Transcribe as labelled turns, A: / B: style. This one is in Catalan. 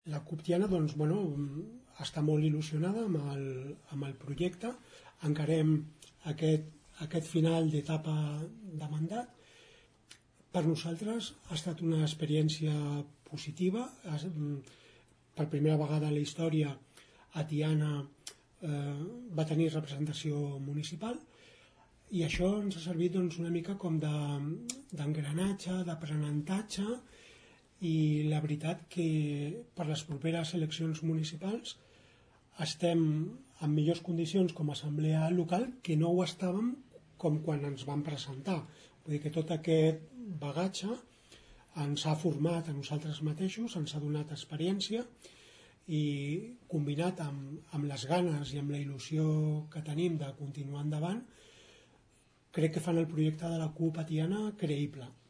A: La CUP Tiana està molt il·lusionada amb el projecte. Encarem aquest final d'etapa de mandat. Per nosaltres ha estat una experiència positiva. Per primera vegada a la història a Tiana va tenir representació municipal i això ens ha servit una mica com d'engranatge, d'aprenentatge, i la veritat que per les properes eleccions municipals estem en millors condicions com a assemblea local que no ho estàvem com quan ens vam presentar. Vull dir que tot aquest bagatge ens ha format a nosaltres mateixos, ens ha donat experiència i combinat amb les ganes i amb la il·lusió que tenim de continuar endavant, crec que fan el projecte de la CUP a Tiana creïble.